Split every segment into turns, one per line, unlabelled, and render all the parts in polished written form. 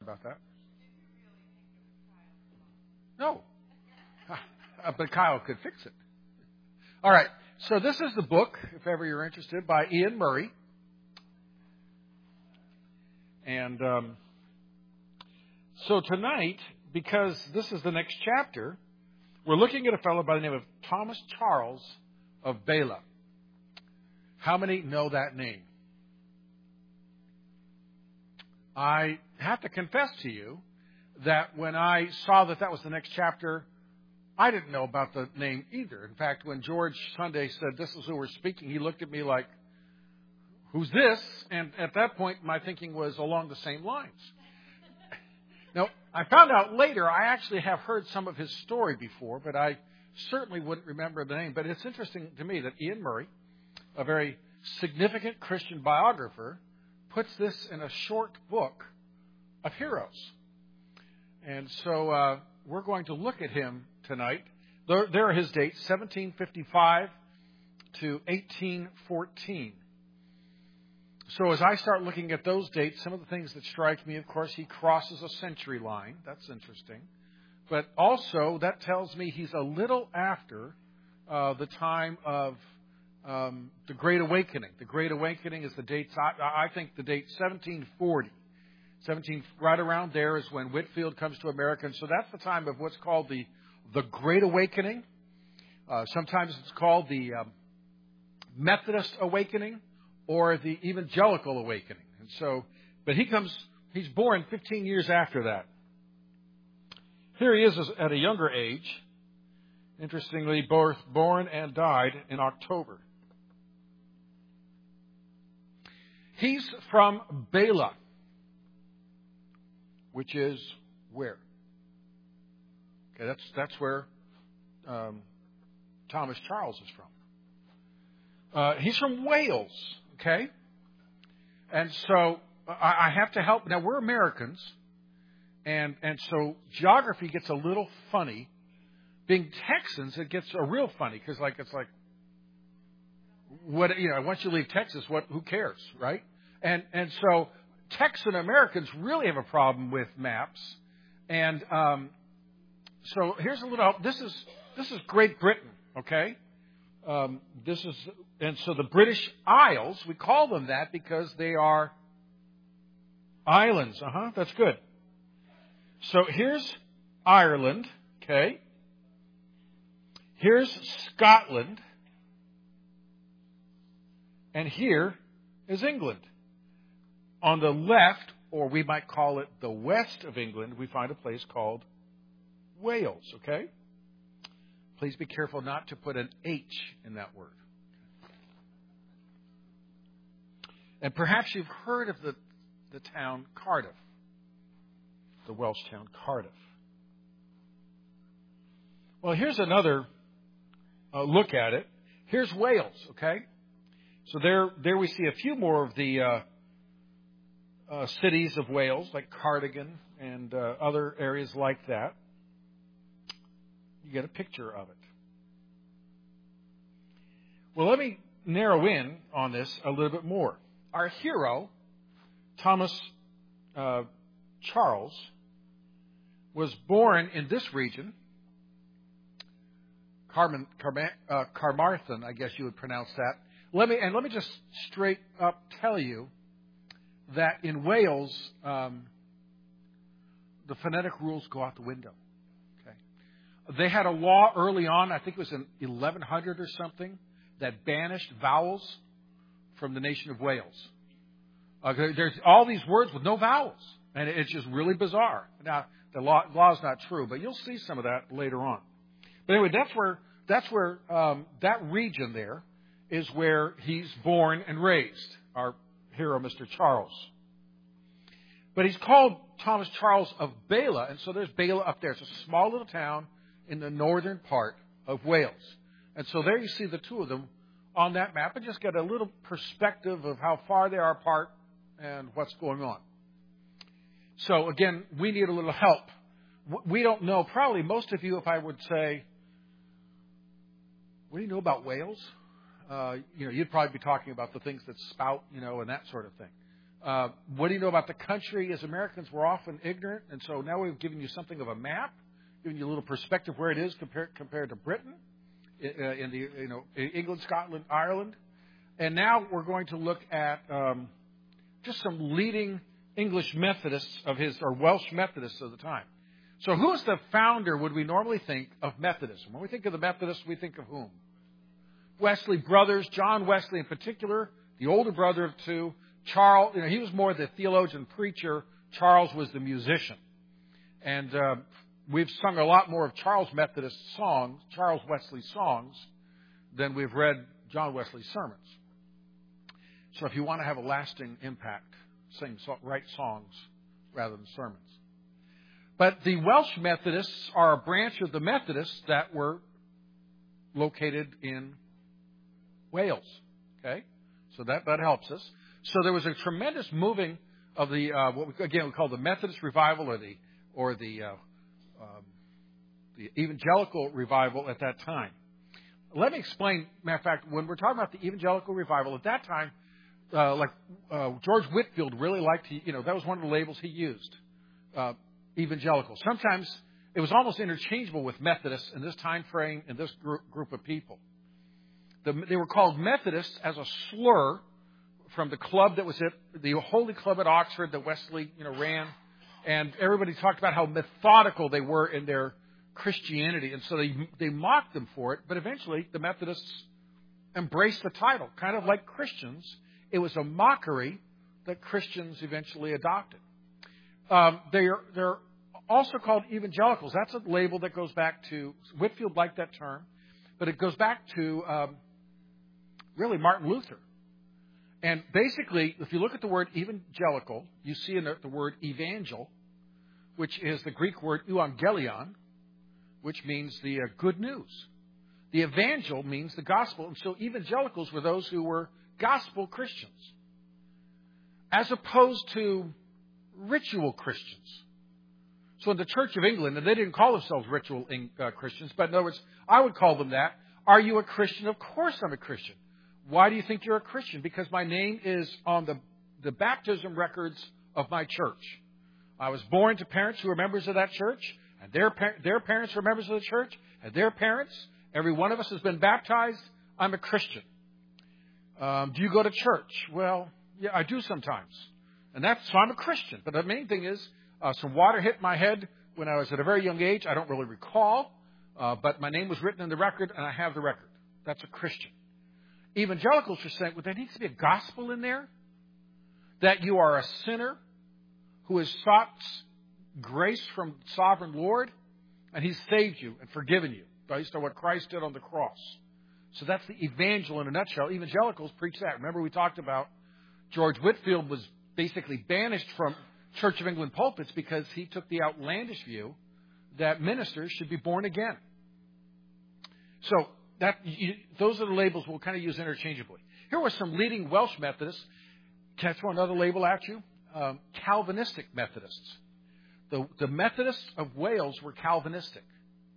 about that. No. But Kyle could fix it. All right. So this is the book, if ever you're interested, by Ian Murray. And so tonight, because this is the next chapter, we're looking at a fellow by the name of Thomas Charles of Bela. How many know that name? I have to confess to you that when I saw that was the next chapter, I didn't know about the name either. In fact, when George Sunday said, "This is who we're speaking," he looked at me like, "Who's this?" And at that point, my thinking was along the same lines. Now, I found out later I actually have heard some of his story before, but I certainly wouldn't remember the name. But it's interesting to me that Ian Murray, a very significant Christian biographer, puts this in a short book of heroes. And so we're going to look at him tonight. There are his dates, 1755 to 1814. So as I start looking at those dates, some of the things that strike me, of course, he crosses a century line. That's interesting. But also, that tells me he's a little after the time of the Great Awakening. The Great Awakening is the dates, I think the date 1740. Right around there is when Whitefield comes to America. And so that's the time of what's called the Great Awakening. Sometimes it's called the Methodist Awakening or the Evangelical Awakening. And so, but he's born 15 years after that. Here he is at a younger age. Interestingly, both born and died in October. He's from Bela, which is where? Okay, that's where Thomas Charles is from. He's from Wales, okay? And so I have to help. Now, we're Americans, and so geography gets a little funny. Being Texans, it gets a real funny, because it's like, what, once you leave Texas, who cares, right? And so Texan Americans really have a problem with maps. And so here's a little. This is Great Britain, okay? And so the British Isles, we call them that because they are islands. That's good. So here's Ireland, okay? Here's Scotland. And here is England. On the left, or we might call it the west of England, we find a place called Wales, okay? Please be careful not to put an H in that word. And perhaps you've heard of the town Cardiff, the Welsh town Cardiff. Well, here's another look at it. Here's Wales, okay? So there we see a few more of the cities of Wales, like Cardigan and other areas like that. You get a picture of it. Well, let me narrow in on this a little bit more. Our hero, Thomas Charles, was born in this region, Carmarthen, I guess you would pronounce that. Let me just straight up tell you that in Wales, the phonetic rules go out the window. Okay, they had a law early on, I think it was in 1100 or something, that banished vowels from the nation of Wales. There's all these words with no vowels, and it's just really bizarre. Now, the law is not true, but you'll see some of that later on. But anyway, that's where that region there is where he's born and raised, our hero, Mr. Charles. But he's called Thomas Charles of Bela, and so there's Bela up there. It's a small little town in the northern part of Wales. And so there you see the two of them on that map, and just get a little perspective of how far they are apart and what's going on. So again, we need a little help. We don't know, probably most of you, if I would say, what do you know about Wales? You'd probably be talking about the things that spout, and that sort of thing. What do you know about the country? As Americans, we're often ignorant, and so now we've given you something of a map, giving you a little perspective where it is compared to Britain, in the England, Scotland, Ireland, and now we're going to look at just some leading English Methodists or Welsh Methodists of the time. So, who is the founder? Would we normally think of Methodism? When we think of the Methodists, we think of whom? Wesley brothers, John Wesley in particular, the older brother of two. Charles, he was more the theologian preacher. Charles was the musician. And we've sung a lot more of Charles Wesley songs, than we've read John Wesley's sermons. So if you want to have a lasting impact, write songs rather than sermons. But the Welsh Methodists are a branch of the Methodists that were located in Wales. Okay? So that helps us. So there was a tremendous moving of the what we call the Methodist revival or the evangelical revival at that time. Let me explain. Matter of fact, when we're talking about the evangelical revival at that time, George Whitefield really liked that was one of the labels he used, evangelical. Sometimes it was almost interchangeable with Methodists in this time frame and this group of people. They were called Methodists as a slur from the club that was the Holy Club at Oxford that Wesley, ran. And everybody talked about how methodical they were in their Christianity. And so they mocked them for it. But eventually the Methodists embraced the title. Kind of like Christians. It was a mockery that Christians eventually adopted. They're also called evangelicals. That's a label that goes back to, Whitefield liked that term. But it goes back to really Martin Luther. And basically, if you look at the word evangelical, you see in the word evangel, which is the Greek word euangelion, which means the good news. The evangel means the gospel. And so evangelicals were those who were gospel Christians, as opposed to ritual Christians. So in the Church of England, and they didn't call themselves ritual Christians, but in other words, I would call them that. Are you a Christian? Of course I'm a Christian. Why do you think you're a Christian? Because my name is on the baptism records of my church. I was born to parents who were members of that church, and their parents were members of the church, and their parents. Every one of us has been baptized. I'm a Christian. Do you go to church? Well, yeah, I do sometimes. So I'm a Christian. But the main thing is, some water hit my head when I was at a very young age. I don't really recall. But my name was written in the record, and I have the record. That's a Christian. Evangelicals are saying, well, there needs to be a gospel in there. That you are a sinner who has sought grace from sovereign Lord, and He's saved you and forgiven you based on what Christ did on the cross. So that's the evangel in a nutshell. Evangelicals preach that. Remember we talked about George Whitefield was basically banished from Church of England pulpits because he took the outlandish view that ministers should be born again. So those are the labels we'll kind of use interchangeably. Here were some leading Welsh Methodists. Can I throw another label at you? Calvinistic Methodists. The Methodists of Wales were Calvinistic,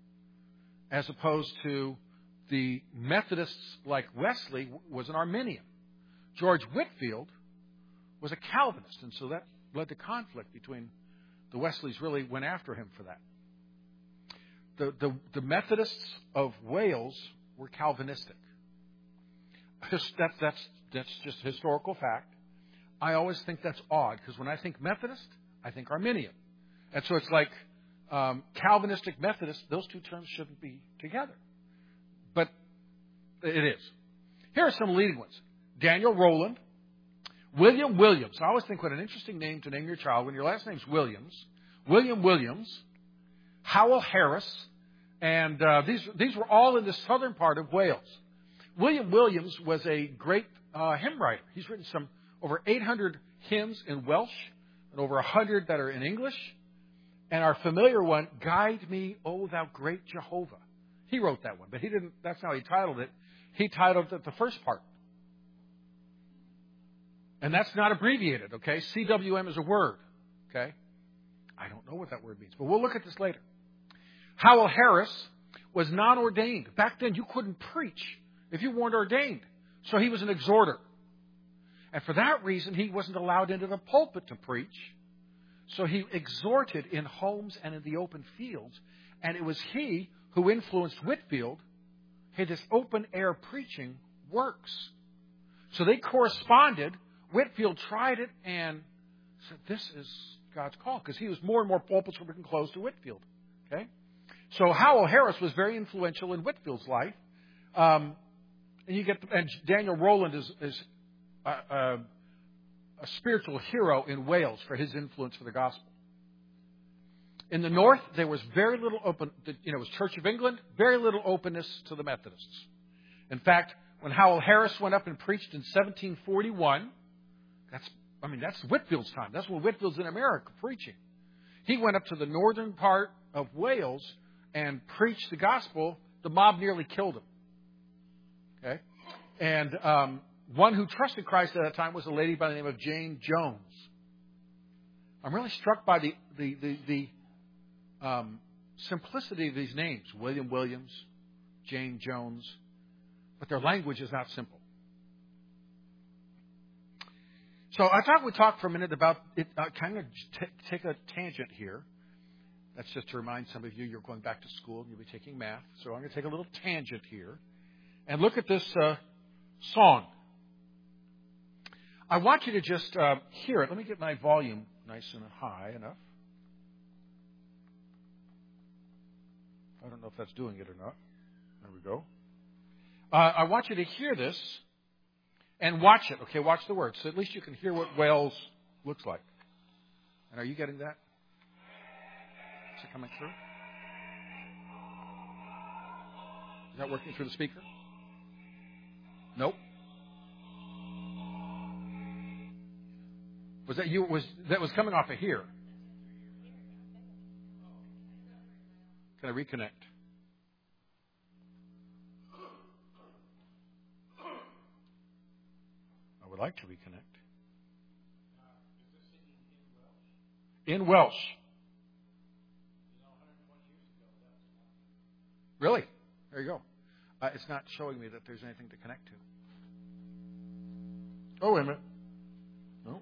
as opposed to the Methodists like Wesley was an Arminian. George Whitefield was a Calvinist, and so that led to conflict between the Wesleys. Really went after him for that. The Methodists of Wales were Calvinistic. That's just historical fact. I always think that's odd, because when I think Methodist, I think Arminian. And so it's like Calvinistic Methodist, those two terms shouldn't be together. But it is. Here are some leading ones. Daniel Rowland, William Williams. I always think what an interesting name to name your child when your last name's Williams. William Williams, Howell Harris, and these were all in the southern part of Wales. William Williams was a great hymn writer. He's written over 800 hymns in Welsh and over 100 that are in English. And our familiar one, Guide Me, O Thou Great Jehovah. He wrote that one, but he didn't. That's how he titled it. He titled it the first part. And that's not abbreviated, okay? CWM is a word, okay? I don't know what that word means, but we'll look at this later. Howell Harris was non-ordained. Back then, you couldn't preach if you weren't ordained. So he was an exhorter. And for that reason, he wasn't allowed into the pulpit to preach. So he exhorted in homes and in the open fields. And it was he who influenced Whitefield. Hey, this open-air preaching works. So they corresponded. Whitefield tried it and said, this is God's call. Because he was more and more pulpits were being closed to Whitefield. Okay? So Howell Harris was very influential in Whitefield's life. And Daniel Rowland is a spiritual hero in Wales for his influence for the gospel. In the north, there was very little it was Church of England, very little openness to the Methodists. In fact, when Howell Harris went up and preached in 1741, that's Whitefield's time. That's when Whitefield's in America preaching. He went up to the northern part of Wales and preached the gospel. The mob nearly killed him. Okay? And one who trusted Christ at that time was a lady by the name of Jane Jones. I'm really struck by the simplicity of these names. William Williams, Jane Jones. But their language is not simple. So I thought we'd talk for a minute about it. Kind of take a tangent here. That's just to remind some of you you're going back to school and you'll be taking math. So I'm going to take a little tangent here and look at this song. I want you to just hear it. Let me get my volume nice and high enough. I don't know if that's doing it or not. There we go. I want you to hear this and watch it. Okay, watch the words. So at least you can hear what Wales looks like. And are you getting that? Is it coming through? Is that working through the speaker? Nope. Was that you? That was coming off of here? Can I reconnect? I would like to reconnect. In Welsh. Really? There you go. It's not showing me that there's anything to connect to. Oh, wait a minute. No.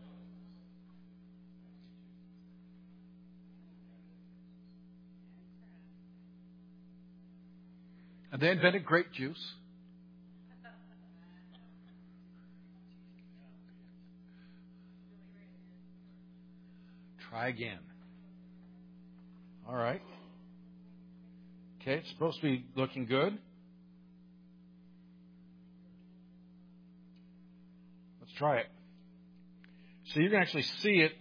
And they invented grape juice. Try again. All right. Okay, it's supposed to be looking good. Let's try it. So you can actually see it.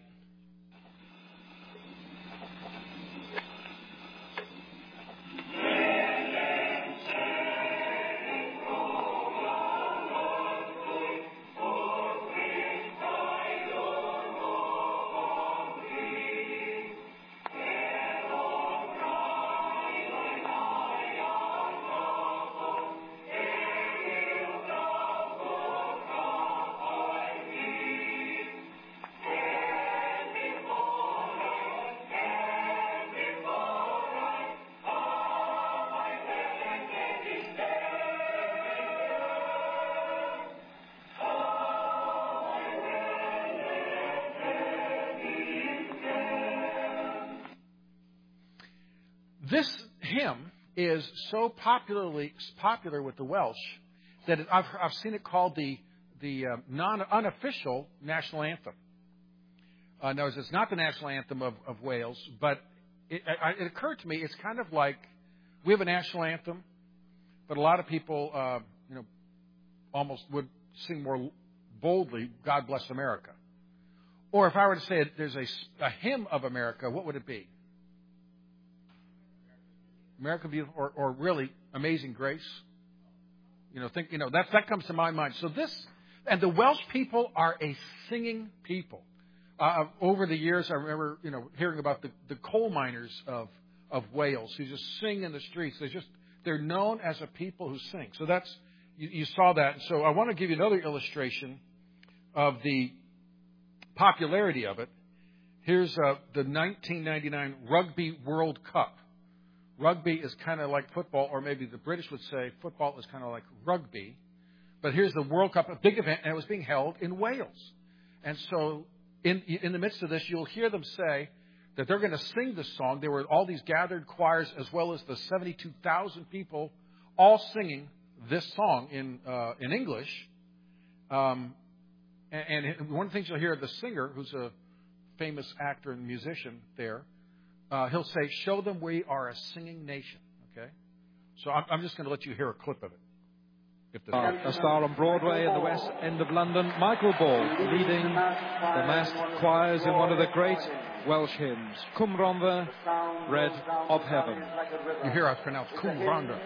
This hymn is so popular with the Welsh that I've seen it called the unofficial national anthem. No, it's not the national anthem of Wales, but it occurred to me it's kind of like we have a national anthem, but a lot of people, almost would sing more boldly, "God Bless America." Or if I were to say there's a hymn of America, what would it be? America Beautiful, or really Amazing Grace. That comes to my mind. So and the Welsh people are a singing people. Over the years, I remember, hearing about the coal miners of Wales who just sing in the streets. They're known as a people who sing. So you saw that. And so I want to give you another illustration of the popularity of it. Here's the 1999 Rugby World Cup. Rugby is kind of like football, or maybe the British would say football is kind of like rugby. But here's the World Cup, a big event, and it was being held in Wales. And so in the midst of this, you'll hear them say that they're going to sing this song. There were all these gathered choirs as well as the 72,000 people all singing this song in English. And one of the things you'll hear the singer, who's a famous actor and musician there, he'll say, "Show them we are a singing nation." Okay? So I'm just going to let you hear a clip of it.
A star on Broadway in the West End of London, Michael Ball, leading the massed choirs in one of the great Welsh hymns, Cwm Rhondda, Bread of Heaven.
You hear us pronounce Cwm Rhondda.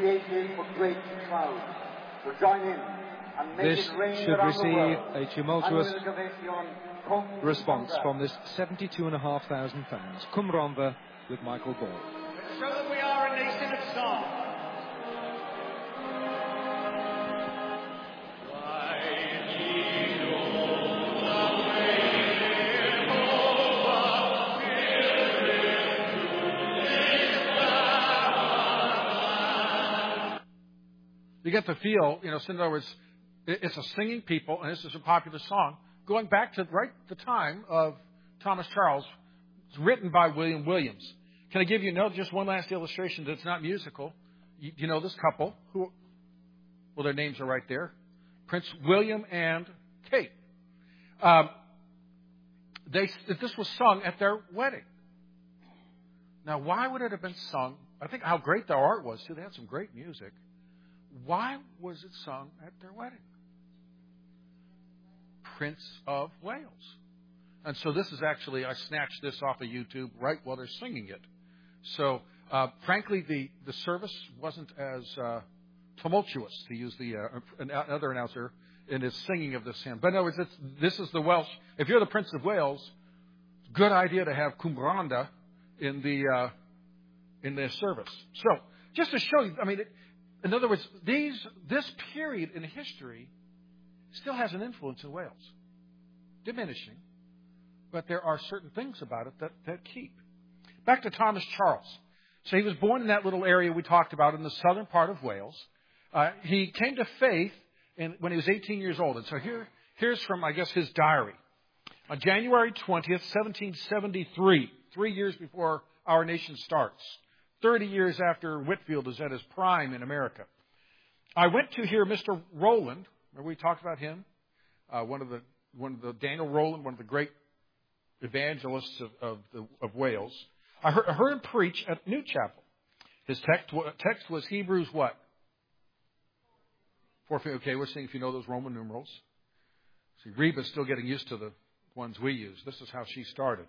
This should receive a tumultuous response from this 72,500 fans. Cwm Rhondda with Michael Ball.
Show that we are a nation of song.
You get the feel, so in other words, it's a singing people, and this is a popular song, going back to right the time of Thomas Charles. It's written by William Williams. Can I give you just one last illustration that's not musical? You know this couple, their names are right there, Prince William and Kate. This was sung at their wedding. Now, why would it have been sung? I think how great their art was, too. They had some great music. Why was it sung at their wedding? Prince of Wales. And so this is actually, I snatched this off of YouTube right while they're singing it. So, frankly, the service wasn't as tumultuous, to use another announcer, in his singing of this hymn. But in other words, this is the Welsh. If you're the Prince of Wales, good idea to have Cwm Rhondda in the service. So, just to show you, in other words, this period in history still has an influence in Wales. Diminishing, but there are certain things about it that keep. Back to Thomas Charles. So he was born in that little area we talked about in the southern part of Wales. He came to faith when he was 18 years old. And so here's from, I guess, his diary. On January 20th, 1773, 3 years before our nation starts, 30 years after Whitefield is at his prime in America, I went to hear Mr. Rowland. Remember we talked about him? One of the Daniel Rowland, one of the great evangelists of Wales. I heard him preach at New Chapel. His text was Hebrews what? 4:15. Okay, we're seeing if you know those Roman numerals. See, Reba's still getting used to the ones we use. This is how she started.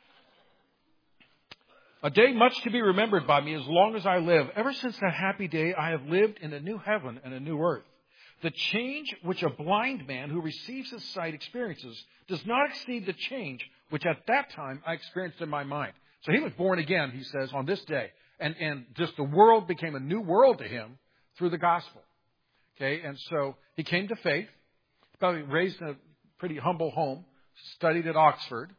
A day much to be remembered by me as long as I live. Ever since that happy day, I have lived in a new heaven and a new earth. The change which a blind man who receives his sight experiences does not exceed the change which at that time I experienced in my mind. So he was born again, he says, on this day. And just the world became a new world to him through the gospel. Okay, and so he came to faith. Probably raised in a pretty humble home. Studied at Oxford.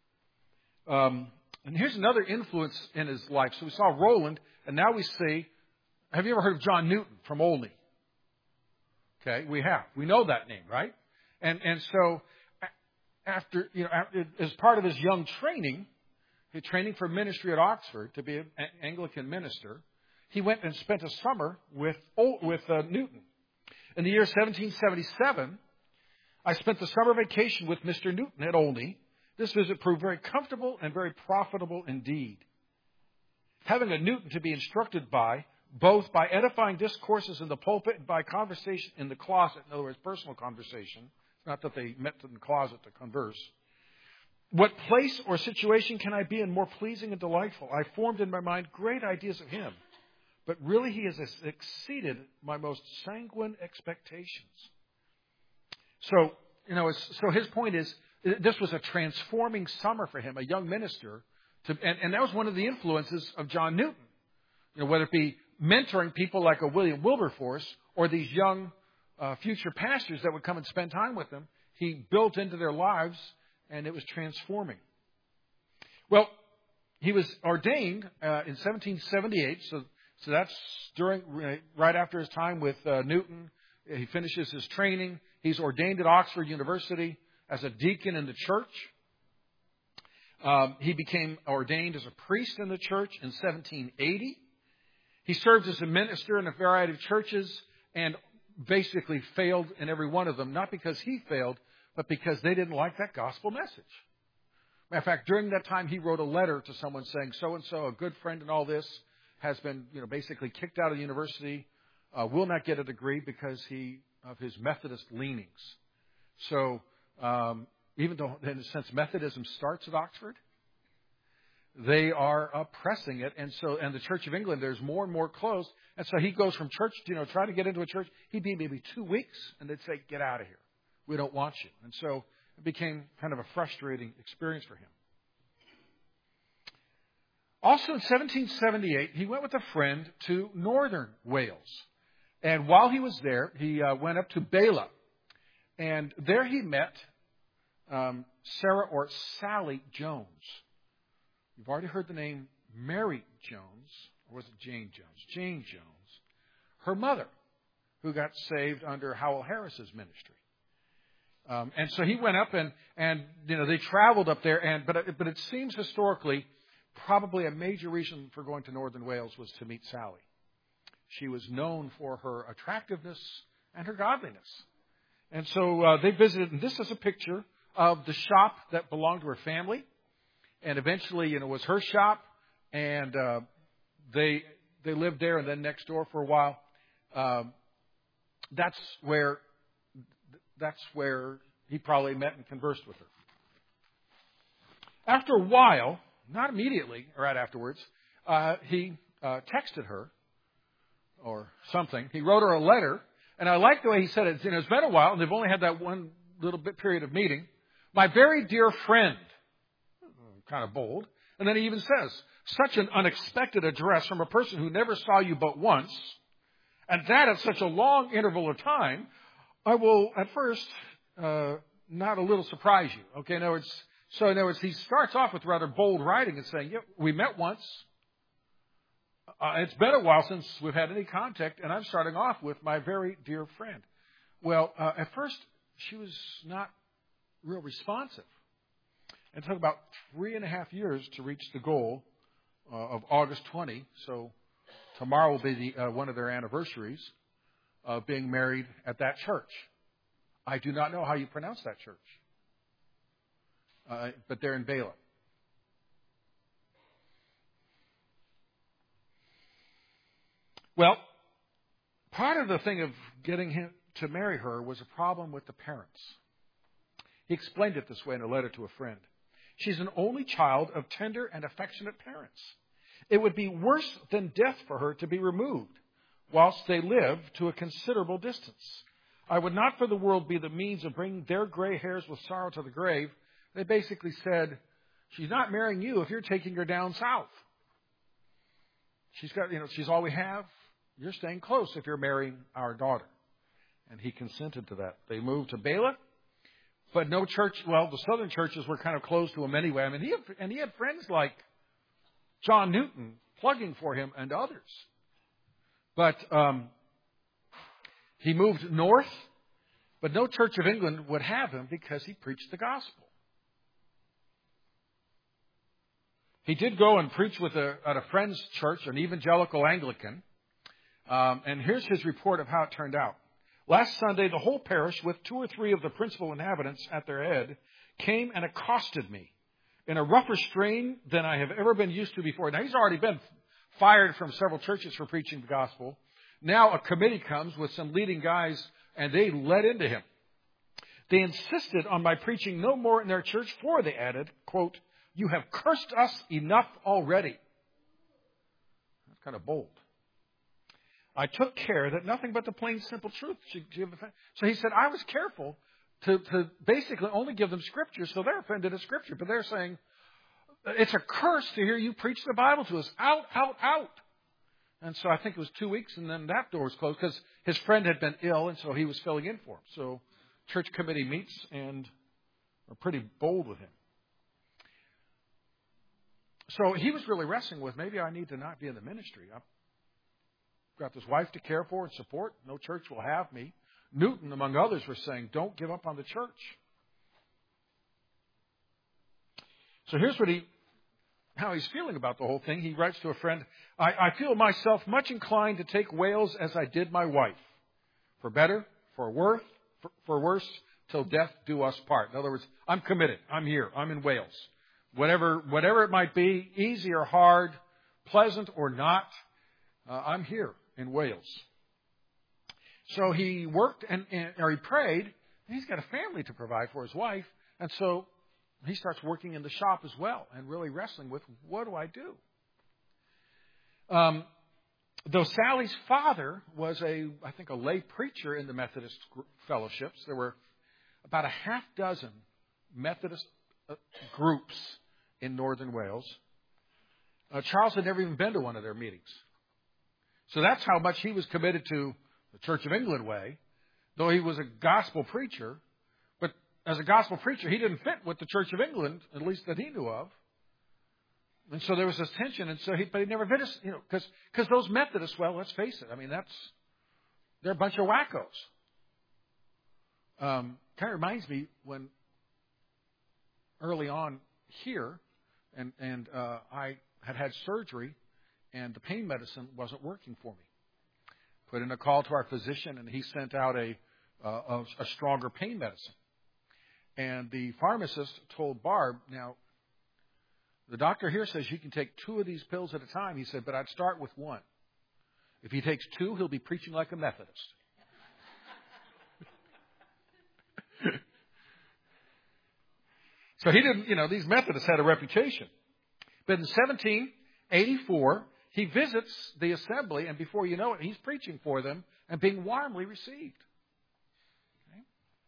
And here's another influence in his life. So we saw Rowland, and now we see, have you ever heard of John Newton from Olney? Okay, we have. We know that name, right? And so after as part of his young training, his training for ministry at Oxford to be an Anglican minister, he went and spent a summer with Newton. In the year 1777, I spent the summer vacation with Mr. Newton at Olney. This visit proved very comfortable and very profitable indeed. Having a Newton to be instructed by, both by edifying discourses in the pulpit and by conversation in the closet, in other words, personal conversation. It's not that they met in the closet to converse. What place or situation can I be in more pleasing and delightful? I formed in my mind great ideas of him, but really he has exceeded my most sanguine expectations. So, so his point is, this was a transforming summer for him, a young minister, and that was one of the influences of John Newton. Whether it be mentoring people like a William Wilberforce or these young future pastors that would come and spend time with him, he built into their lives, and it was transforming. Well, he was ordained in 1778, so that's right after his time with Newton, He finishes his training. He's ordained at Oxford University as a deacon in the church. He became ordained as a priest in the church in 1780. He served as a minister in a variety of churches and basically failed in every one of them, not because he failed, but because they didn't like that gospel message. Matter of fact, during that time, he wrote a letter to someone saying, so-and-so, a good friend in all this, has been, basically kicked out of the university, will not get a degree because of his Methodist leanings. So, even though, in a sense, Methodism starts at Oxford, they are oppressing it. And the Church of England, there's more and more closed. And so he goes from church, try to get into a church. He'd be maybe 2 weeks, and they'd say, get out of here. We don't want you. And so it became kind of a frustrating experience for him. Also in 1778, he went with a friend to northern Wales. And while he was there, he went up to Bala. And there he met Sarah or Sally Jones. You've already heard the name Mary Jones, or was it Jane Jones? Jane Jones. Her mother, who got saved under Howell Harris's ministry. And so he went up and they traveled up there. But it seems historically, probably a major reason for going to northern Wales was to meet Sally. She was known for her attractiveness and her godliness. And so they visited, and this is a picture of the shop that belonged to her family. And eventually, it was her shop, and they lived there, and then next door for a while. That's where he probably met and conversed with her. After a while, not immediately, right afterwards, he texted her or something. He wrote her a letter, and I like the way he said it. It's been a while, and they've only had that one little bit period of meeting. My very dear friend, kind of bold, and then he even says, such an unexpected address from a person who never saw you but once, and that at such a long interval of time, I will at first not a little surprise you. Okay, in other words, he starts off with rather bold writing and saying, we met once. It's been a while since we've had any contact, and I'm starting off with my very dear friend. Well, at first, she was not real responsive. It took about 3.5 years to reach the goal of August 20. So tomorrow will be one of their anniversaries of being married at that church. I do not know how you pronounce that church, but they're in Bala. Well, part of the thing of getting him to marry her was a problem with the parents. He explained it this way in a letter to a friend. She's an only child of tender and affectionate parents. It would be worse than death for her to be removed whilst they live to a considerable distance. I would not for the world be the means of bringing their gray hairs with sorrow to the grave. They basically said, she's not marrying you if you're taking her down south. She's got, she's all we have. You're staying close if you're marrying our daughter. And he consented to that. They moved to Bala, but no church. Well, the southern churches were kind of closed to him anyway. I mean, he had friends like John Newton plugging for him and others. But he moved north, but no Church of England would have him because he preached the gospel. He did go and preach at a friend's church, an evangelical Anglican. And here's his report of how it turned out. Last Sunday, the whole parish, with 2 or 3 of the principal inhabitants at their head, came and accosted me in a rougher strain than I have ever been used to before. Now, he's already been fired from several churches for preaching the gospel. Now a committee comes with some leading guys, and they let into him. They insisted on my preaching no more in their church, for, they added, quote, you have cursed us enough already. That's kind of bold. I took care that nothing but the plain, simple truth should give offense. So he said, I was careful to basically only give them Scripture, so they're offended at Scripture. But they're saying, it's a curse to hear you preach the Bible to us. Out, out, out. And so I think it was 2 weeks, and then that door was closed because his friend had been ill, and so he was filling in for him. So church committee meets and are pretty bold with him. So he was really wrestling with, maybe I need to not be in the ministry. I've got this wife to care for and support. No church will have me. Newton, among others, were saying, don't give up on the church. So here's how he's feeling about the whole thing. He writes to a friend, I feel myself much inclined to take Wales as I did my wife. For better, for worse, till death do us part. In other words, I'm committed. I'm here. I'm in Wales. Whatever it might be, easy or hard, pleasant or not, I'm here in Wales. So he worked or he prayed. And he's got a family to provide for his wife. And so he starts working in the shop as well and really wrestling with, what do I do? Though Sally's father was a lay preacher in the Methodist fellowships, there were about a half dozen Methodist groups in northern Wales. Charles had never even been to one of their meetings. So that's how much he was committed to the Church of England way, though he was a gospel preacher. But as a gospel preacher, he didn't fit with the Church of England, at least that he knew of. And so there was this tension, and so but he never fit, because those Methodists, well, let's face it, they're a bunch of wackos. Kind of reminds me when early on here, and I had surgery, and the pain medicine wasn't working for me. Put in a call to our physician, and he sent out a stronger pain medicine. And the pharmacist told Barb, now, the doctor here says you can take 2 of these pills at a time. He said, but I'd start with 1. If he takes 2, he'll be preaching like a Methodist. So he didn't, these Methodists had a reputation. But in 1784, he visits the assembly, and before you know it, he's preaching for them and being warmly received. Okay.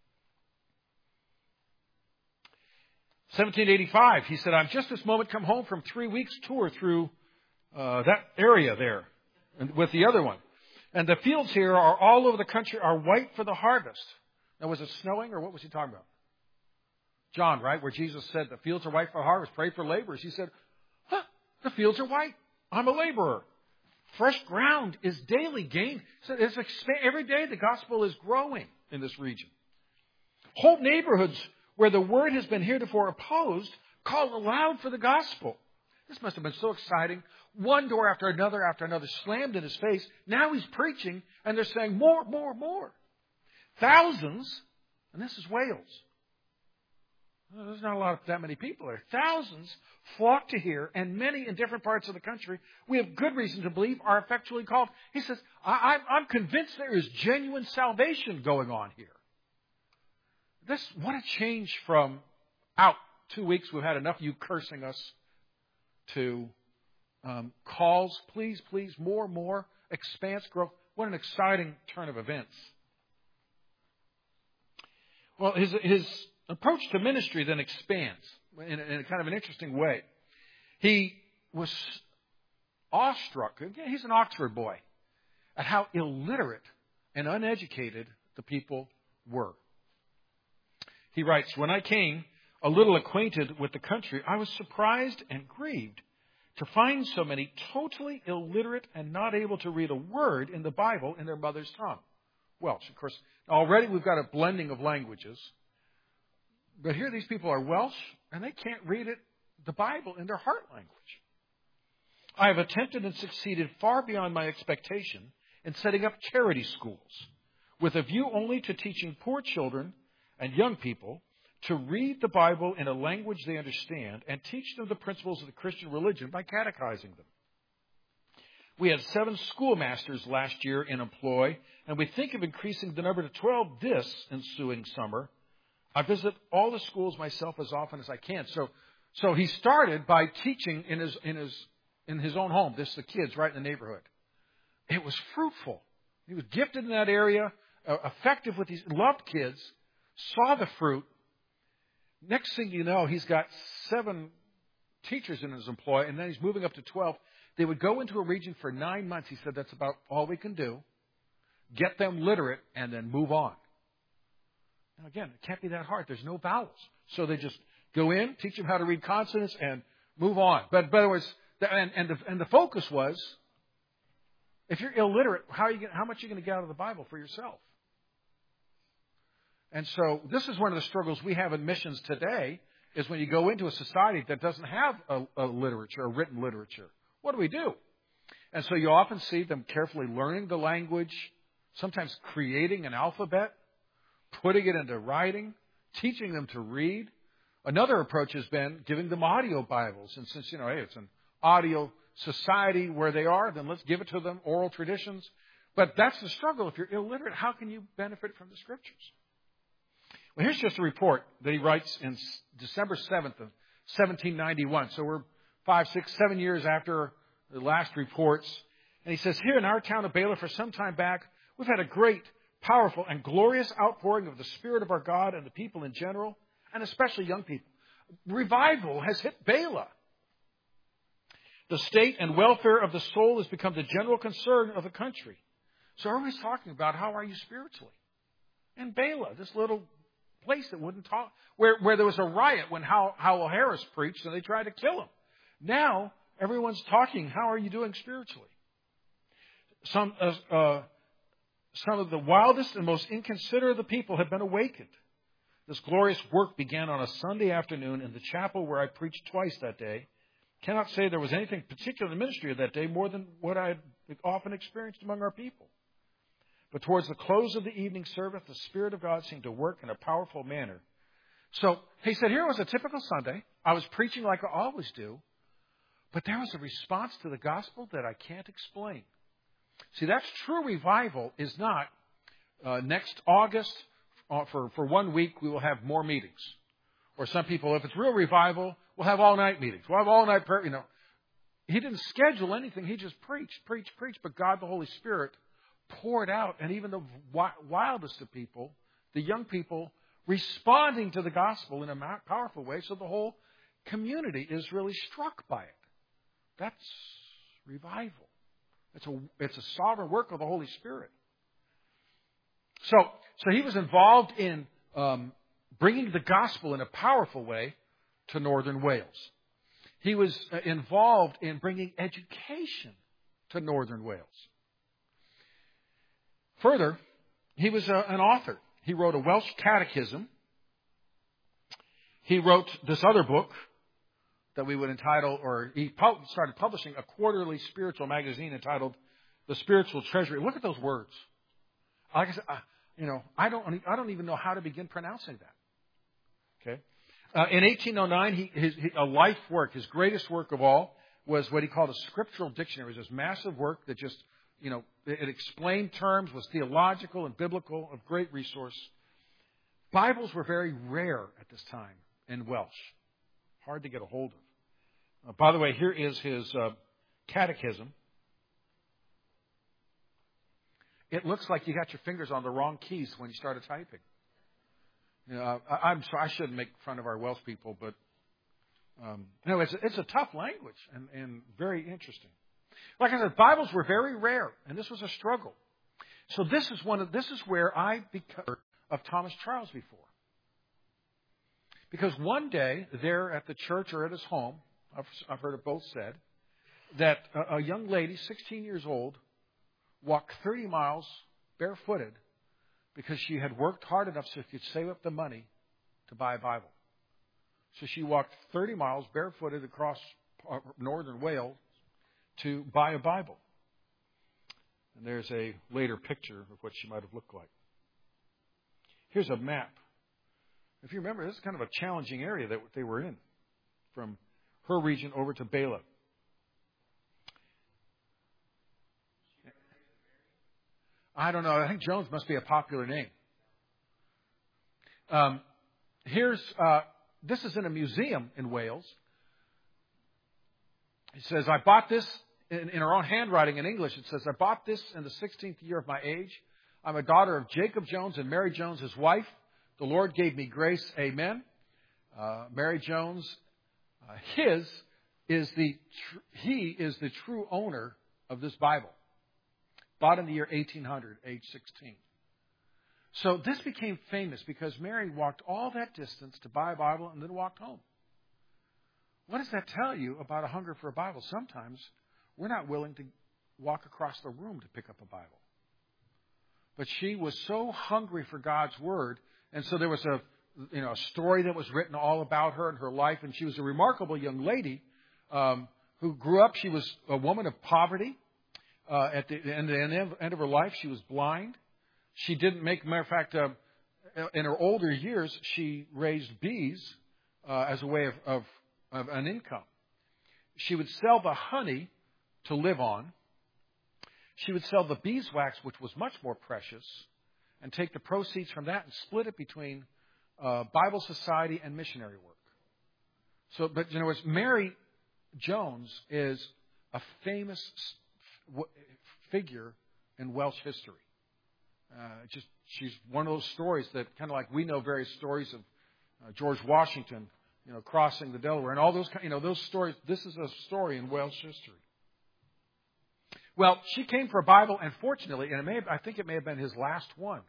1785, he said, I've just this moment come home from 3 weeks' tour through that area there with the other one. And the fields here are all over the country are white for the harvest. Now, was it snowing or what was he talking about? John, right, where Jesus said the fields are white for harvest. Pray for laborers. He said, the fields are white. I'm a laborer. Fresh ground is daily gained. So every day the gospel is growing in this region. Whole neighborhoods where the word has been heretofore opposed call aloud for the gospel. This must have been so exciting. One door after another slammed in his face. Now he's preaching, and they're saying, more, more, more. Thousands, and this is Wales. There's not that many people there. Thousands flock to hear, and many in different parts of the country, we have good reason to believe, are effectually called. He says, I'm convinced there is genuine salvation going on here. What a change from 2 weeks, we've had enough of you cursing us, to calls, please, please, more, more, expanse, growth. What an exciting turn of events. Well, his approach to ministry then expands in a kind of an interesting way. He was awestruck, again, he's an Oxford boy, at how illiterate and uneducated the people were. He writes, when I came a little acquainted with the country, I was surprised and grieved to find so many totally illiterate and not able to read a word in the Bible in their mother's tongue. Welsh, of course. Already we've got a blending of languages. But here these people are Welsh, and they can't read the Bible in their heart language. I have attempted and succeeded far beyond my expectation in setting up charity schools with a view only to teaching poor children and young people to read the Bible in a language they understand and teach them the principles of the Christian religion by catechizing them. We had 7 schoolmasters last year in employ, and we think of increasing the number to 12 this ensuing summer. I visit all the schools myself as often as I can. So he started by teaching in his own home. This is the kids right in the neighborhood. It was fruitful. He was gifted in that area, effective with these, loved kids, saw the fruit. Next thing you know, he's got 7 teachers in his employ, and then he's moving up to 12. They would go into a region for 9 months. He said, that's about all we can do. Get them literate and then move on. Now, again, it can't be that hard. There's no vowels. So they just go in, teach them how to read consonants, and move on. But in other words, the focus was, if you're illiterate, how much are you going to get out of the Bible for yourself? And so this is one of the struggles we have in missions today, is when you go into a society that doesn't have a literature, a written literature. What do? And so you often see them carefully learning the language, sometimes creating an alphabet, putting it into writing, teaching them to read. Another approach has been giving them audio Bibles. And since, hey, it's an audio society where they are, then let's give it to them, oral traditions. But that's the struggle. If you're illiterate, how can you benefit from the Scriptures? Well, here's just a report that he writes in December 7th of 1791. So we're 5, 6, 7 years after the last reports. And he says, here in our town of Baylor, for some time back, we've had a great, powerful, and glorious outpouring of the Spirit of our God and the people in general, and especially young people. Revival has hit Baylor. The state and welfare of the soul has become the general concern of the country. So everybody's talking about, how are you spiritually? In Baylor, this little place that wouldn't talk, where there was a riot when Howell Harris preached and they tried to kill him. Now, everyone's talking, how are you doing spiritually? Some of the wildest and most inconsiderate of the people have been awakened. This glorious work began on a Sunday afternoon in the chapel where I preached twice that day. Cannot say there was anything particular in the ministry of that day more than what I had often experienced among our people. But towards the close of the evening service, the Spirit of God seemed to work in a powerful manner. So he said, here was a typical Sunday. I was preaching like I always do, but there was a response to the gospel that I can't explain. See, that's true revival is not next August, for 1 week, we will have more meetings. Or some people, if it's real revival, we'll have all-night meetings. We'll have all-night prayer. He didn't schedule anything. He just preached. But God, the Holy Spirit, poured out. And even the wildest of people, the young people, responding to the gospel in a powerful way. So the whole community is really struck by it. That's revival. It's a sovereign work of the Holy Spirit. So he was involved in bringing the gospel in a powerful way to northern Wales. He was involved in bringing education to northern Wales. Further, he was an author. He wrote a Welsh catechism. He wrote this other book that we would entitle, or he started publishing a quarterly spiritual magazine entitled The Spiritual Treasury. Look at those words. Like I said, I don't even know how to begin pronouncing that. Okay. In 1809, a life work, his greatest work of all, was what he called a scriptural dictionary. It was this massive work that just, it explained terms, was theological and biblical, of great resource. Bibles were very rare at this time in Welsh. Hard to get a hold of. By the way, here is his catechism. It looks like you got your fingers on the wrong keys when you started typing. I'm sorry, I shouldn't make fun of our Welsh people, but it's a tough language and very interesting. Like I said, Bibles were very rare, and this was a struggle. So this is where I became of Thomas Charles before. Because one day, there at the church or at his home, I've heard it both said, that a young lady, 16 years old, walked 30 miles barefooted because she had worked hard enough so she could save up the money to buy a Bible. So she walked 30 miles barefooted across northern Wales to buy a Bible. And there's a later picture of what she might have looked like. Here's a map. If you remember, this is kind of a challenging area that they were in, from her region over to Baylor. I don't know. I think Jones must be a popular name. This is in a museum in Wales. He says, I bought this in her own handwriting in English. It says, I bought this in the 16th year of my age. I'm a daughter of Jacob Jones and Mary Jones, his wife. The Lord gave me grace. Amen. Mary Jones, he is the true owner of this Bible. Bought in the year 1800, age 16. So this became famous because Mary walked all that distance to buy a Bible and then walked home. What does that tell you about a hunger for a Bible? Sometimes we're not willing to walk across the room to pick up a Bible. But she was so hungry for God's Word And so there was a story that was written all about her and her life. And she was a remarkable young lady who grew up. She was a woman of poverty. At the end of her life, she was blind. She didn't make, matter of fact, in her older years, she raised bees as a way of an income. She would sell the honey to live on. She would sell the beeswax, which was much more precious, and take the proceeds from that and split it between Bible Society and missionary work. So, but you know, Mary Jones is a famous figure in Welsh history. She's one of those stories that kind of like we know various stories of George Washington, crossing the Delaware and all those, those stories. This is a story in Welsh history. Well, she came for a Bible, and fortunately, and I think it may have been his last one.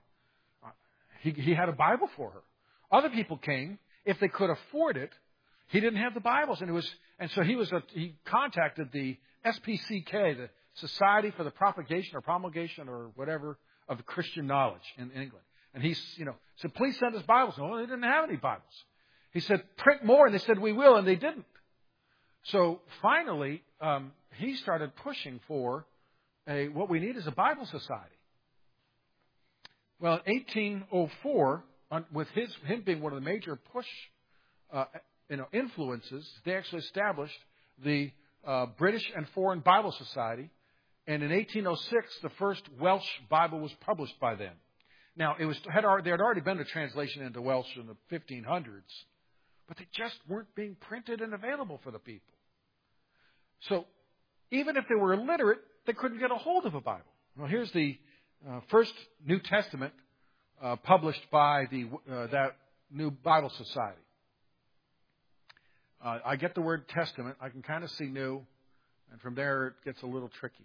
He had a Bible for her. Other people came if they could afford it. He didn't have the Bibles, and so he contacted the SPCK, the Society for the Propagation or Promulgation or whatever of the Christian Knowledge in England. And he said, please send us Bibles. No, they didn't have any Bibles. He said, print more. And they said, we will. And they didn't. So finally, he started pushing for what we need is a Bible Society. Well, in 1804, with him being one of the major push influences, they actually established the British and Foreign Bible Society. And in 1806, the first Welsh Bible was published by them. Now, there had already been a translation into Welsh in the 1500s, but they just weren't being printed and available for the people. So, even if they were illiterate, they couldn't get a hold of a Bible. Well, here's the first New Testament published by that new Bible Society. I get the word Testament. I can kind of see new, and from there it gets a little tricky.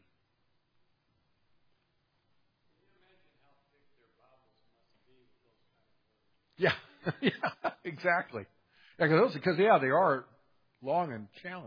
Yeah, yeah, exactly. Because they are long and challenging.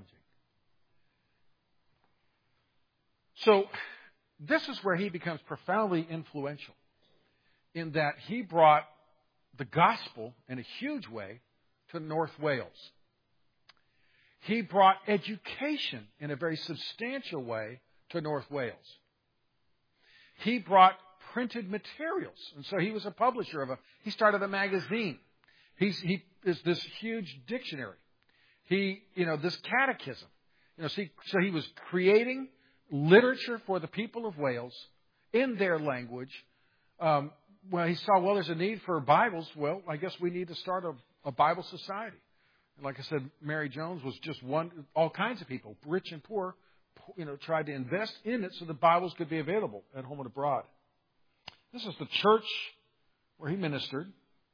So this is where he becomes profoundly influential, in that he brought the gospel in a huge way to North Wales. He brought education in a very substantial way to North Wales. He brought printed materials. And so he was a publisher he started a magazine. He is this huge dictionary. This catechism. So he was creating literature for the people of Wales in their language. He saw, there's a need for Bibles. Well, I guess we need to start a Bible Society. And like I said, Mary Jones was just one. All kinds of people, rich and poor, tried to invest in it so the Bibles could be available at home and abroad. This is the church where he ministered.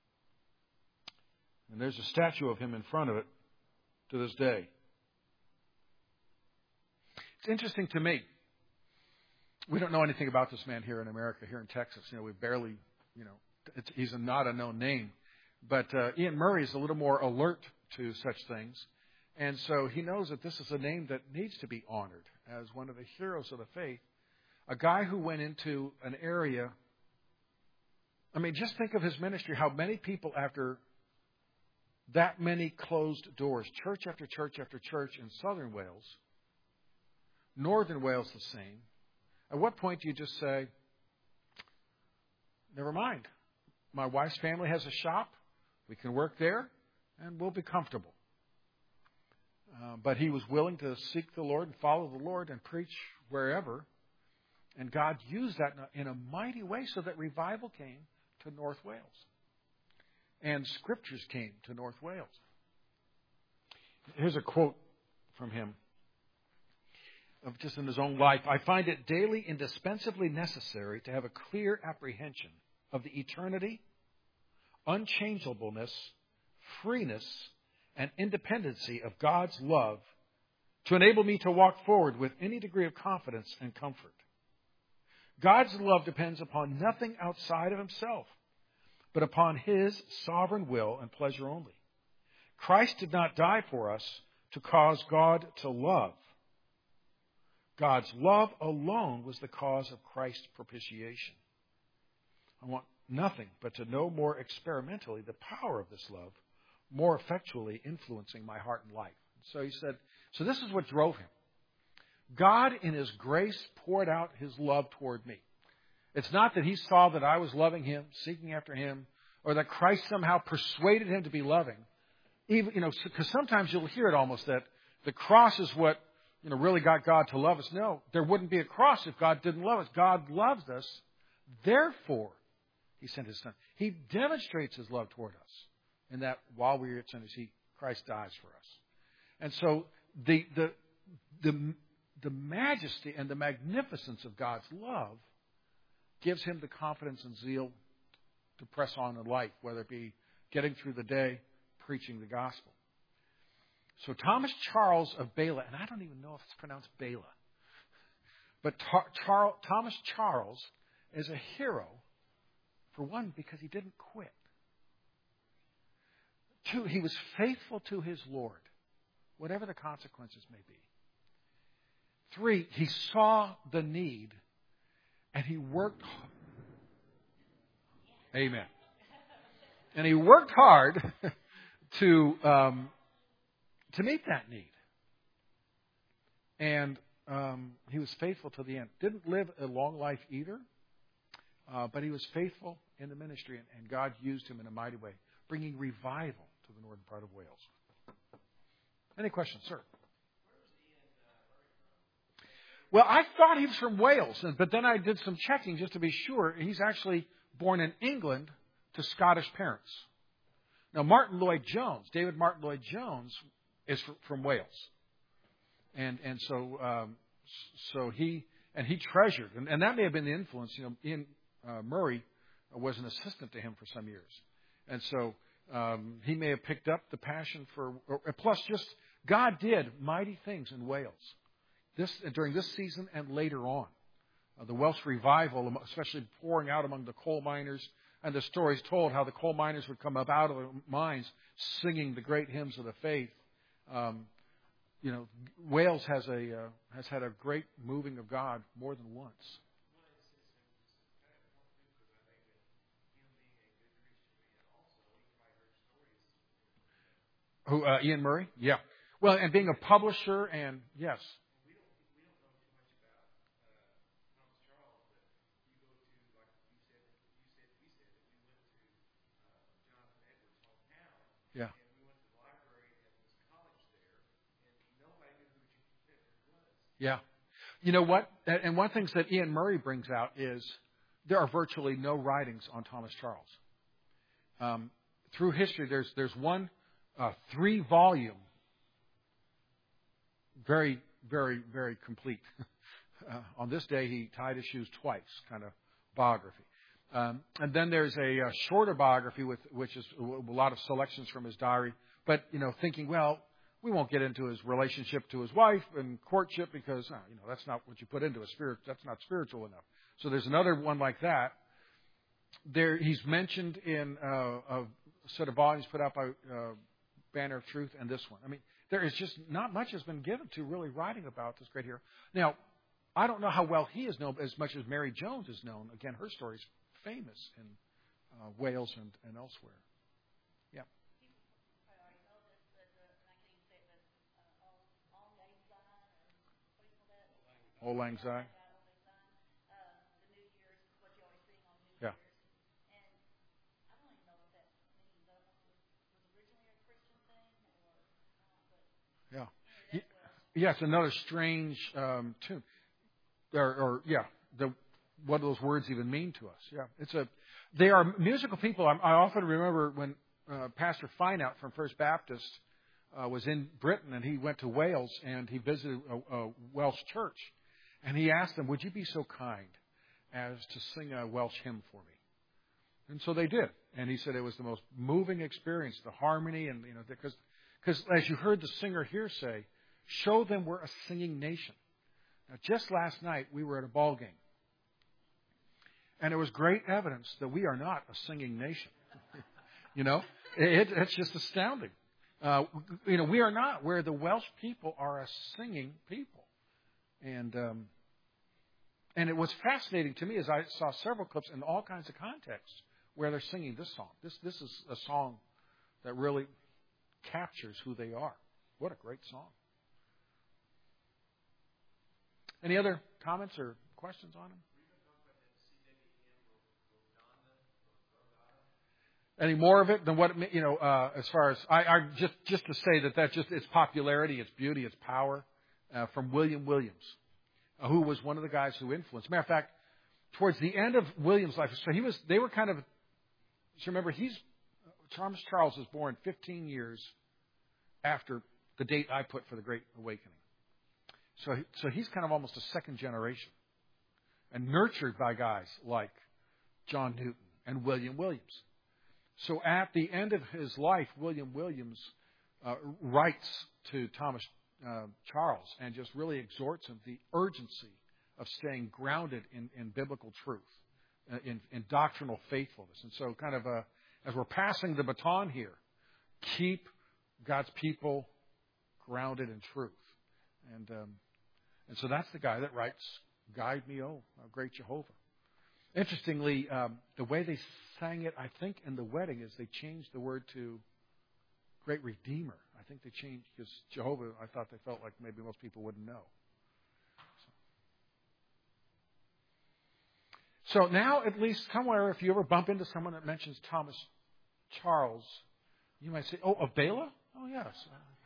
And there's a statue of him in front of it to this day. It's interesting to me. We don't know anything about this man here in America, here in Texas. We barely, he's not a known name. But Ian Murray is a little more alert to such things. And so he knows that this is a name that needs to be honored as one of the heroes of the faith. A guy who went into an area. Just think of his ministry, how many people after that many closed doors, church after church after church in southern Wales, northern Wales the same. At what point do you just say, never mind. My wife's family has a shop. We can work there and we'll be comfortable. But he was willing to seek the Lord and follow the Lord and preach wherever. And God used that in a mighty way so that revival came to North Wales. And scriptures came to North Wales. Here's a quote from him, just in his own life. I find it daily indispensably necessary to have a clear apprehension of the eternity, unchangeableness, freeness, and independency of God's love to enable me to walk forward with any degree of confidence and comfort. God's love depends upon nothing outside of himself, but upon his sovereign will and pleasure only. Christ did not die for us to cause God to love. God's love alone was the cause of Christ's propitiation. I want nothing but to know more experimentally the power of this love, more effectually influencing my heart and life. So he said, so this is what drove him. God, in His grace, poured out His love toward me. It's not that He saw that I was loving Him, seeking after Him, or that Christ somehow persuaded Him to be loving. Even, because sometimes you'll hear it almost that the cross is what, really got God to love us. No, there wouldn't be a cross if God didn't love us. God loves us. Therefore, He sent His Son. He demonstrates His love toward us in that while we are yet sinners, Christ dies for us. And so the majesty and the magnificence of God's love gives Him the confidence and zeal to press on in life, whether it be getting through the day, preaching the gospel. So Thomas Charles of Bela, and I don't even know if it's pronounced Bela, but Thomas Charles is a hero, for one, because he didn't quit. Two, he was faithful to his Lord, whatever the consequences may be. Three, he saw the need, and he worked hard. Amen. And he worked hard to meet that need. And he was faithful to the end. Didn't live a long life either, but he was faithful in the ministry, and God used him in a mighty way, bringing revival to the northern part of Wales. Any questions, sir? Well, I thought he was from Wales, but then I did some checking just to be sure. He's actually born in England to Scottish parents. Now, Martin Lloyd-Jones, David Martin Lloyd-Jones, is from Wales, and so he treasured, and that may have been the influence. Ian Murray was an assistant to him for some years, and so he may have picked up the passion for. Plus, just God did mighty things in Wales during this season and later on. The Welsh revival, especially pouring out among the coal miners, and the stories told how the coal miners would come up out of the mines singing the great hymns of the faith. Wales has had a great moving of God more than once. Who? Ian Murray? Yeah. Well, and being a publisher, and yes. Yeah. Yeah. You know what? And one of the things that Ian Murray brings out is there are virtually no writings on Thomas Charles. Through history, there's one 3-volume, very, very, very complete. On this day, he tied his shoes twice, kind of biography. And then there's a shorter biography which is a lot of selections from his diary. But, thinking, well, we won't get into his relationship to his wife and courtship because, that's not what you put into a spirit. That's not spiritual enough. So there's another one like that. He's mentioned in a set of volumes put out by Banner of Truth and this one. I mean, there is just not much has been given to really writing about this great hero. Now, I don't know how well he is known as much as Mary Jones is known. Again, her story is famous in Wales and elsewhere. Yeah. Auld Lang Syne. Yeah. Yeah. Yeah, it's another strange tune. What do those words even mean to us? Yeah, they are musical people. I often remember when Pastor Fineout from First Baptist was in Britain, and he went to Wales, and he visited a Welsh church, and he asked them, "Would you be so kind as to sing a Welsh hymn for me?" And so they did, and he said it was the most moving experience, the harmony, and because as you heard the singer here say, show them we're a singing nation. Now, just last night we were at a ball game. And it was great evidence that we are not a singing nation. It's just astounding. We are not, where the Welsh people are a singing people. And it was fascinating to me as I saw several clips in all kinds of contexts where they're singing this song. This is a song that really captures who they are. What a great song. Any other comments or questions on him? Any more of it than what, as far as, I just to say that just its popularity, its beauty, its power, from William Williams, who was one of the guys who influenced. Matter of fact, towards the end of Williams' life, so they were kind of, so remember, Thomas Charles was born 15 years after the date I put for the Great Awakening. So he's kind of almost a second generation, and nurtured by guys like John Newton and William Williams. So at the end of his life, William Williams writes to Thomas Charles and just really exhorts him the urgency of staying grounded in biblical truth, in doctrinal faithfulness. And so kind of as we're passing the baton here, keep God's people grounded in truth. And so that's the guy that writes, "Guide me, O great Jehovah." Interestingly, the way they sang it, I think, in the wedding is they changed the word to Great Redeemer. I think they changed because Jehovah, I thought they felt like maybe most people wouldn't know. So now, at least somewhere, if you ever bump into someone that mentions Thomas Charles, you might say, "Oh, of Bela? Oh, yes.